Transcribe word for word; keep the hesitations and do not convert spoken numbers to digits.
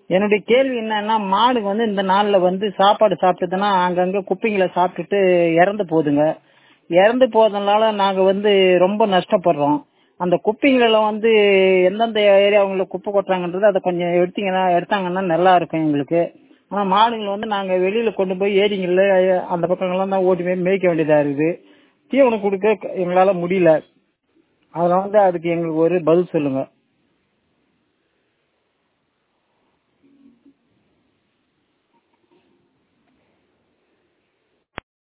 என்னுடைய கேள்வி என்னன்னா, மாடுங்க வந்து இந்த நாள்ல வந்து சாப்பாடு சாப்பிட்டதுன்னா அங்கங்க குப்பைங்களை சாப்பிட்டுட்டு இறந்து போகுதுங்க. இறந்து போறதுனால நாங்க வந்து ரொம்ப நஷ்டப்படுறோம். அந்த குப்பைங்களெல்லாம் வந்து எந்தெந்த ஏரியாவுல குப்பை கொட்டுறாங்கன்றது அதை கொஞ்சம் எடுத்தீங்கன்னா எடுத்தாங்கன்னா நல்லா இருக்கும் எங்களுக்கு. ஆனா மாடுங்களை வந்து நாங்க வெளியில கொண்டு போய் ஏரிங்கள்ல அந்த பக்கங்கள்லாம் தான் ஓட்டி போய் மேய்க்க வேண்டியதா இருக்குது. தீவனம் கொடுக்க எங்களால முடியல. அதனால வந்து அதுக்கு எங்களுக்கு ஒரு பதில் சொல்லுங்க.